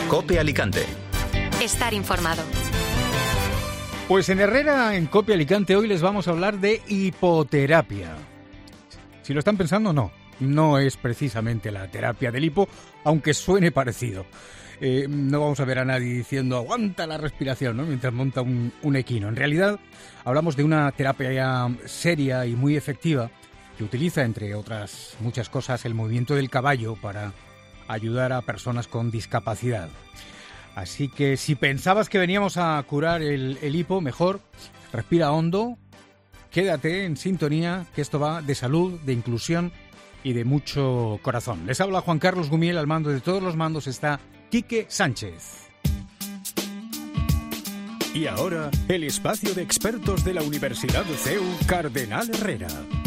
COPE Alicante. Estar informado. Pues en Herrera, en COPE Alicante, hoy les vamos a hablar de hipoterapia. Si lo están pensando, no es precisamente la terapia del hipo, aunque suene parecido. No vamos a ver a nadie diciendo aguanta la respiración, ¿no?, mientras monta un equino. En realidad, hablamos de una terapia ya seria y muy efectiva que utiliza, entre otras muchas cosas, el movimiento del caballo para ayudar a personas con discapacidad. Así que si pensabas que veníamos a curar el hipo, mejor respira hondo, quédate en sintonía, que esto va de salud, de inclusión y de mucho corazón. Les habla Juan Carlos Gumiel, al mando de todos los mandos está Quique Sánchez. Y ahora, el espacio de expertos de la Universidad CEU Cardenal Herrera.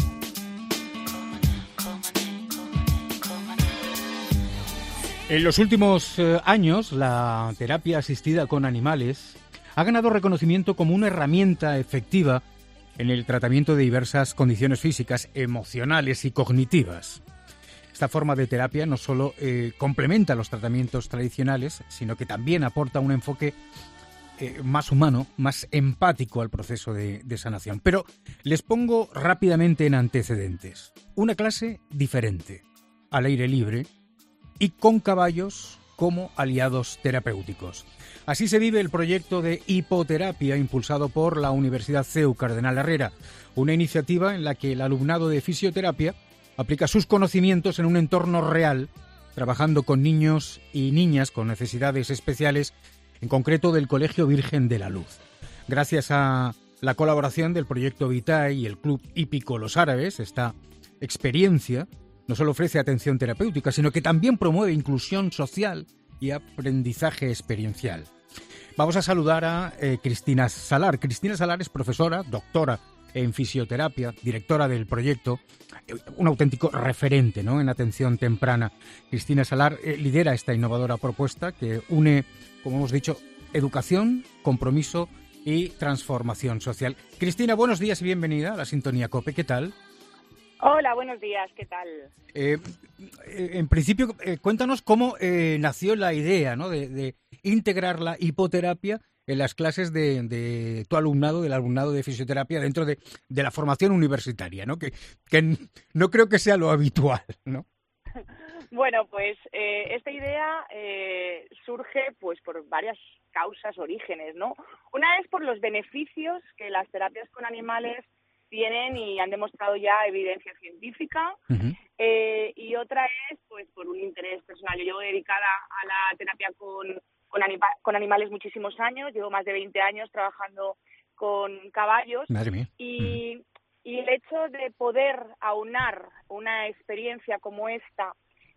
En los últimos años, la terapia asistida con animales ha ganado reconocimiento como una herramienta efectiva en el tratamiento de diversas condiciones físicas, emocionales y cognitivas. Esta forma de terapia no solo complementa los tratamientos tradicionales, sino que también aporta un enfoque más humano, más empático al proceso de sanación. Pero les pongo rápidamente en antecedentes. Una clase diferente, al aire libre, y con caballos como aliados terapéuticos. Así se vive el proyecto de hipoterapia impulsado por la Universidad CEU Cardenal Herrera, una iniciativa en la que el alumnado de fisioterapia aplica sus conocimientos en un entorno real, trabajando con niños y niñas con necesidades especiales, en concreto del Colegio Virgen de la Luz. Gracias a la colaboración del proyecto Vitae y el Club Hípico Los Árabes, esta experiencia no solo ofrece atención terapéutica, sino que también promueve inclusión social y aprendizaje experiencial. Vamos a saludar a Cristina Salar. Cristina Salar es profesora, doctora en fisioterapia, directora del proyecto, un auténtico referente, ¿no?, en atención temprana. Cristina Salar lidera esta innovadora propuesta que une, como hemos dicho, educación, compromiso y transformación social. Cristina, buenos días y bienvenida a la Sintonía COPE. ¿Qué tal? Hola, buenos días, ¿qué tal? En principio, cuéntanos cómo nació la idea, ¿no?, de integrar la hipoterapia en las clases de tu alumnado, del alumnado de fisioterapia dentro de la formación universitaria, ¿no? Que no creo que sea lo habitual, ¿no? Bueno, pues esta idea surge pues por varias causas, orígenes, ¿no? Una es por los beneficios que las terapias con animales tienen y han demostrado ya evidencia científica. Uh-huh. Y otra es pues por un interés personal. Yo llevo dedicada a la terapia con animales muchísimos años, llevo más de 20 años trabajando con caballos. Madre mía. Y el hecho de poder aunar una experiencia como esta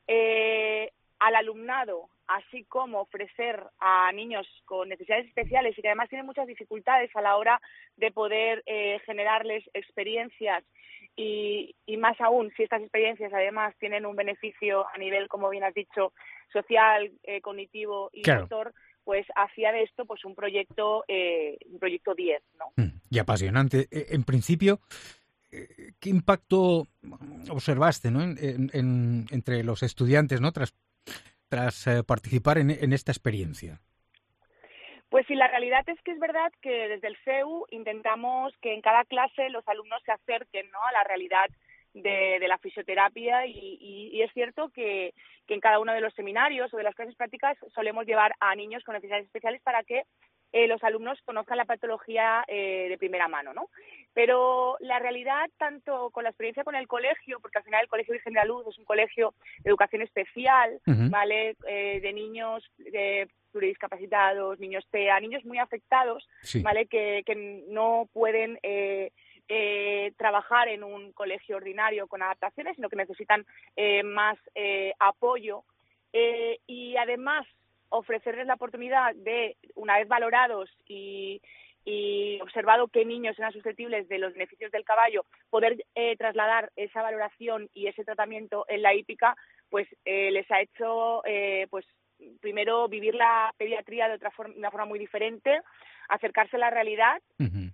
al alumnado, así como ofrecer a niños con necesidades especiales y que además tienen muchas dificultades a la hora de poder generarles experiencias y más aún si estas experiencias además tienen un beneficio a nivel, como bien has dicho, social, cognitivo y claro, motor, pues hacía de esto pues un proyecto 10, ¿no? Y apasionante. En principio, ¿qué impacto observaste, ¿no?, entre los estudiantes, ¿no?, tras participar en esta experiencia? Pues sí, la realidad es que es verdad que desde el CEU intentamos que en cada clase los alumnos se acerquen, ¿no?, a la realidad de la fisioterapia y es cierto que en cada uno de los seminarios o de las clases prácticas solemos llevar a niños con necesidades especiales para que los alumnos conozcan la patología de primera mano, ¿no? Pero la realidad, tanto con la experiencia con el colegio, porque al final el Colegio Virgen de la Luz es un colegio de educación especial, Uh-huh. ¿vale?, de niños pluridiscapacitados, niños TEA, niños muy afectados, Sí. ¿vale?, que no pueden trabajar en un colegio ordinario con adaptaciones, sino que necesitan más apoyo y además ofrecerles la oportunidad de, una vez valorados y observado qué niños eran susceptibles de los beneficios del caballo, poder trasladar esa valoración y ese tratamiento en la hípica, pues les ha hecho pues primero vivir la pediatría de una forma muy diferente, acercarse a la realidad. Uh-huh.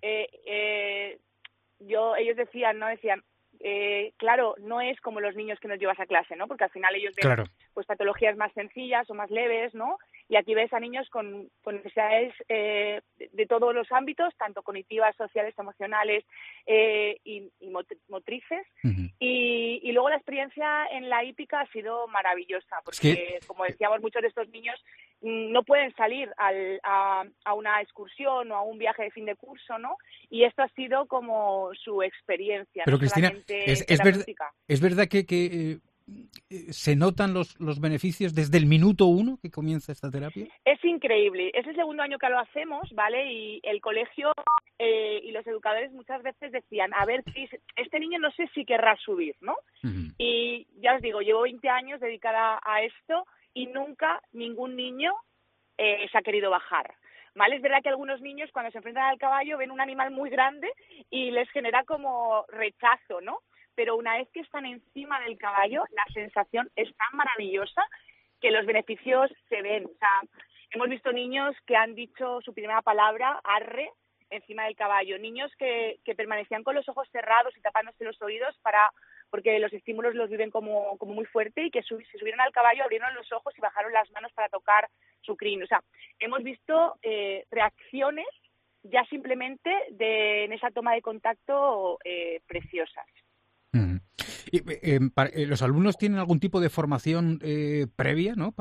Ellos decían, claro, no es como los niños que nos llevas a clase, ¿no? Porque al final ellos ven Claro. pues patologías más sencillas o más leves, ¿no? y aquí ves a niños con necesidades de todos los ámbitos, tanto cognitivas, sociales, emocionales y motrices. Uh-huh. Y luego la experiencia en la hípica ha sido maravillosa, porque, como decíamos, muchos de estos niños no pueden salir a una excursión o a un viaje de fin de curso, ¿no? Y esto ha sido como su experiencia. Pero, no Cristina, ¿es verdad que se notan los beneficios desde el minuto 1 que comienza esta terapia? Es increíble. Es el segundo año que lo hacemos, ¿vale? Y el colegio y los educadores muchas veces decían, a ver, Cris, este niño no sé si querrá subir, ¿no? Uh-huh. Y ya os digo, llevo 20 años dedicada a esto y nunca ningún niño se ha querido bajar. ¿Vale? Es verdad que algunos niños cuando se enfrentan al caballo ven un animal muy grande y les genera como rechazo, ¿no? Pero una vez que están encima del caballo, la sensación es tan maravillosa que los beneficios se ven. O sea, hemos visto niños que han dicho su primera palabra, arre, encima del caballo. Niños que permanecían con los ojos cerrados y tapándose los oídos porque los estímulos los viven como muy fuerte y que se subieron al caballo, abrieron los ojos y bajaron las manos para tocar su crin. O sea, hemos visto reacciones ya simplemente en esa toma de contacto preciosas. Uh-huh. ¿Los alumnos tienen algún tipo de formación previa, no?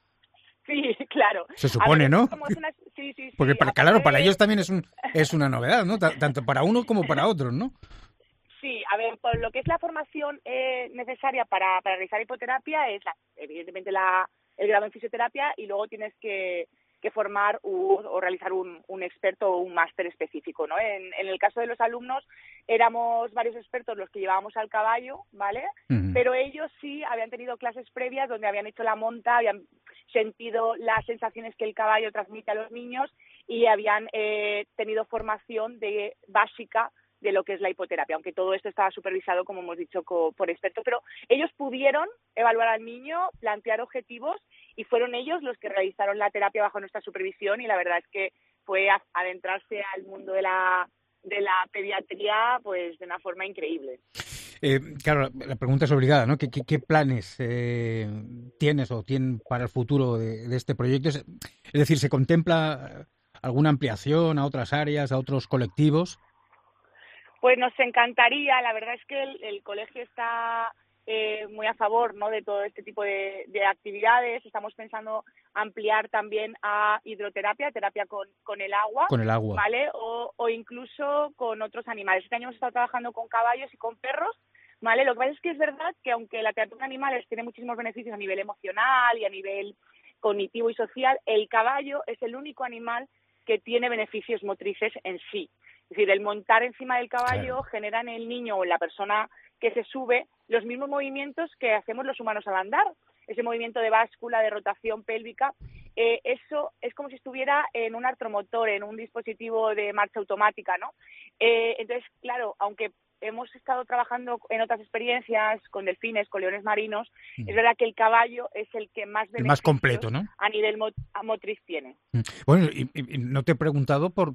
Sí, claro. Se supone, ¿no? Sí. Porque para ellos también es una novedad, ¿no? Tanto para uno como para otros, ¿no? Sí, a ver, por lo que es la formación necesaria para realizar hipoterapia es evidentemente el grado en fisioterapia y luego tienes que formar o realizar un experto o un máster específico, ¿no? En el caso de los alumnos éramos varios expertos los que llevábamos al caballo, ¿vale? Uh-huh. Pero ellos sí habían tenido clases previas donde habían hecho la monta, habían sentido las sensaciones que el caballo transmite a los niños y habían tenido formación básica de lo que es la hipoterapia, aunque todo esto estaba supervisado, como hemos dicho, por expertos, pero ellos pudieron evaluar al niño, plantear objetivos y fueron ellos los que realizaron la terapia bajo nuestra supervisión y la verdad es que fue adentrarse al mundo de la pediatría pues de una forma increíble. Claro, la pregunta es obligada, ¿no? ¿Qué planes tienes o tienen para el futuro de este proyecto? Es decir, ¿se contempla alguna ampliación a otras áreas, a otros colectivos? Pues nos encantaría, la verdad es que el colegio está muy a favor, ¿no? De todo este tipo de actividades. Estamos pensando ampliar también a hidroterapia, terapia con el agua. Con el agua. ¿Vale? O incluso con otros animales. Este año hemos estado trabajando con caballos y con perros, ¿vale? Lo que pasa es que es verdad que aunque la terapia con animales tiene muchísimos beneficios a nivel emocional y a nivel cognitivo y social, el caballo es el único animal que tiene beneficios motrices en sí. Es decir, el montar encima del caballo genera en el niño o en la persona que se sube los mismos movimientos que hacemos los humanos al andar. Ese movimiento de báscula, de rotación pélvica, eso es como si estuviera en un artromotor, en un dispositivo de marcha automática, ¿no? Entonces, claro, aunque hemos estado trabajando en otras experiencias con delfines, con leones marinos, es verdad que el caballo es el que más beneficios más completo, ¿no? A nivel motriz tiene. Bueno, y no te he preguntado por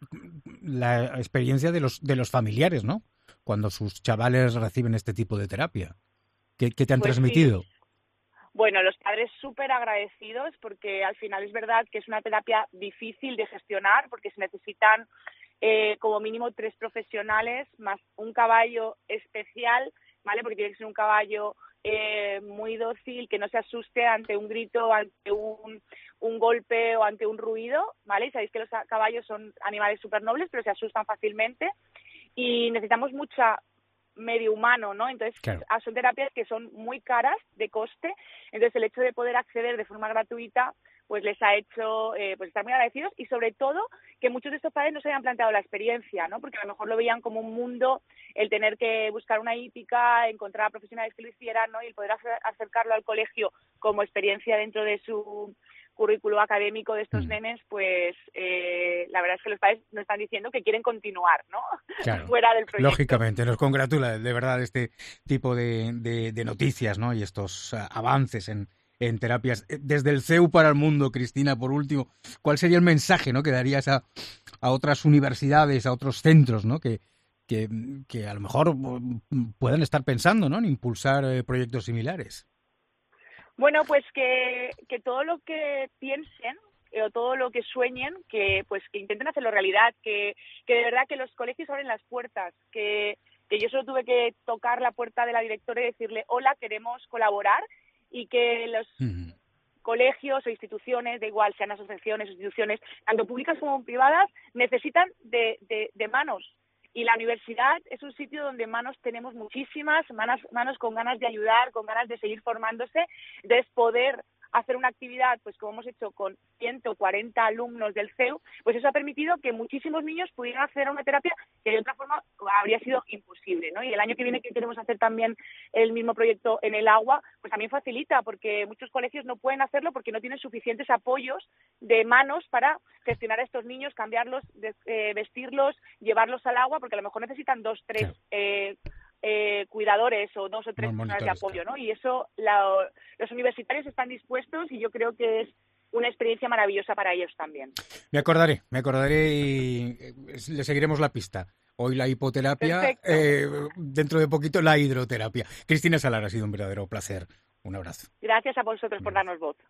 la experiencia de los familiares, ¿no? Cuando sus chavales reciben este tipo de terapia. ¿Qué te han transmitido? Sí. Bueno, los padres súper agradecidos porque al final es verdad que es una terapia difícil de gestionar porque se necesitan como mínimo 3 profesionales más un caballo especial, ¿vale? Porque tiene que ser un caballo muy dócil, que no se asuste ante un grito, ante un golpe o ante un ruido, ¿vale? Y sabéis que los caballos son animales súper nobles, pero se asustan fácilmente y necesitamos mucha medio humano, ¿no? Entonces, claro, son terapias que son muy caras de coste, entonces el hecho de poder acceder de forma gratuita pues les ha hecho pues estar muy agradecidos y sobre todo que muchos de estos padres no se habían planteado la experiencia, ¿no? Porque a lo mejor lo veían como un mundo el tener que buscar una hípica, encontrar a profesionales que lo hicieran, ¿no? Y el poder acercarlo al colegio como experiencia dentro de su currículo académico de estos nenes, pues la verdad es que los padres nos están diciendo que quieren continuar, ¿no? Claro, fuera del proyecto. Lógicamente, nos congratula de verdad este tipo de noticias, ¿no? Y estos avances en terapias. Desde el CEU para el mundo, Cristina, por último, ¿cuál sería el mensaje, ¿no? que darías a otras universidades, a otros centros, ¿no? que a lo mejor puedan estar pensando, ¿no? en impulsar proyectos similares? Bueno, pues que todo lo que piensen o todo lo que sueñen, que intenten hacerlo realidad, que de verdad que los colegios abren las puertas, que yo solo tuve que tocar la puerta de la directora y decirle, hola, queremos colaborar, y que los colegios o instituciones, da igual, sean asociaciones o instituciones, tanto públicas como privadas, necesitan de manos. Y la universidad es un sitio donde manos tenemos muchísimas, manos con ganas de ayudar, con ganas de seguir formándose, de poder hacer una actividad, pues como hemos hecho con 140 alumnos del CEU, pues eso ha permitido que muchísimos niños pudieran hacer una terapia que de otra forma habría sido imposible, ¿no? Y el año que viene, que queremos hacer también el mismo proyecto en el agua, pues también facilita, porque muchos colegios no pueden hacerlo porque no tienen suficientes apoyos de manos para gestionar a estos niños, cambiarlos, vestirlos, llevarlos al agua, porque a lo mejor necesitan 2, 3 cuidadores o 2 o 3 personas de apoyo, ¿no? Y eso los universitarios están dispuestos, y yo creo que es una experiencia maravillosa para ellos también. Me acordaré y le seguiremos la pista. Hoy la hipoterapia, dentro de poquito la hidroterapia. Cristina Salar, ha sido un verdadero placer. Un abrazo. Gracias a vosotros por darnos voz.